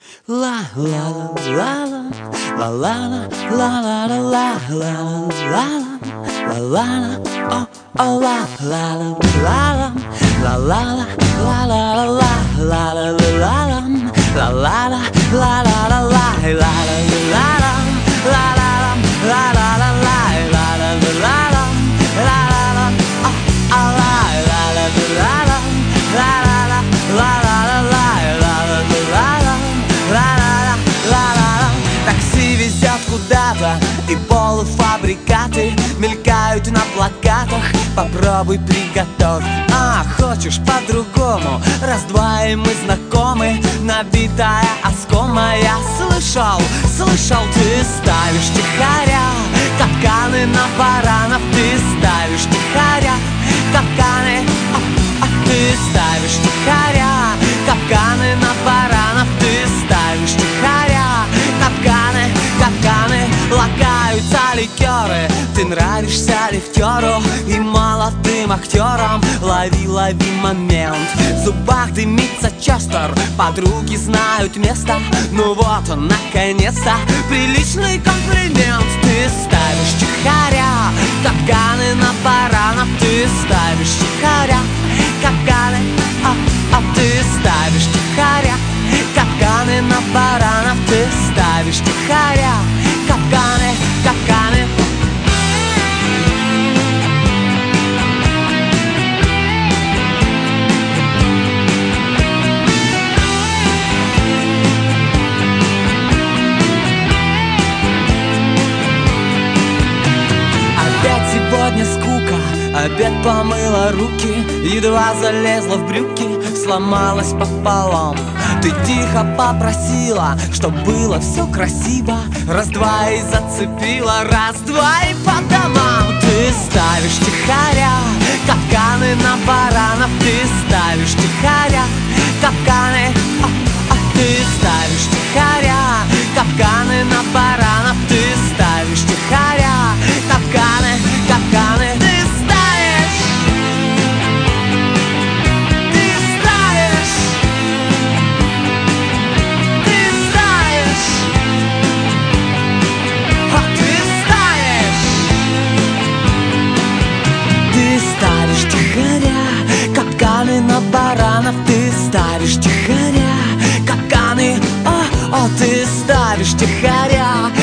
La la la la la la la la la la la la la la oh oh la la la la la la la la la la la la la la la la la la такси везет куда-то, и полуфабрикаты мелькают на плакатах. Попробуй приготовь, а хочешь по-другому. Раз-два и мы знакомы, набитая оскома. Я слышал, ты ставишь тихоря капканы на баранов. Ты ставишь тихоря капканы, ты ставишь тихоря капканы на баранов. Ты ставишь тихоря капканы, капканы. Лакаются ликеры, ты нравишься лифтеру и молодым актерам. Лови, лови момент, в зубах дымится Честер, подруги знают место. Ну вот он, наконец-то, приличный комплимент. Ты ставишь тихоря капканы на баранов. Ты ставишь тихоря капканы, ты ставишь тихоря капканы на баранов. Ты ставишь тихоря капканы, капканы. Опять сегодня скука, обед помыла руки, едва залезла в брюки, сломалась пополам. Ты тихо попросила, чтоб было все красиво. Раз-два и зацепила, раз-два и по домам. Ты ставишь тихоря капканы на баранов. Ты ставишь тихоря капканы, ты ставишь тихоря капканы на баранов. Ты ставишь тихоря капканы, капканы. Капканы на баранов. Ты ставишь тихоря капканы, ты ставишь тихоря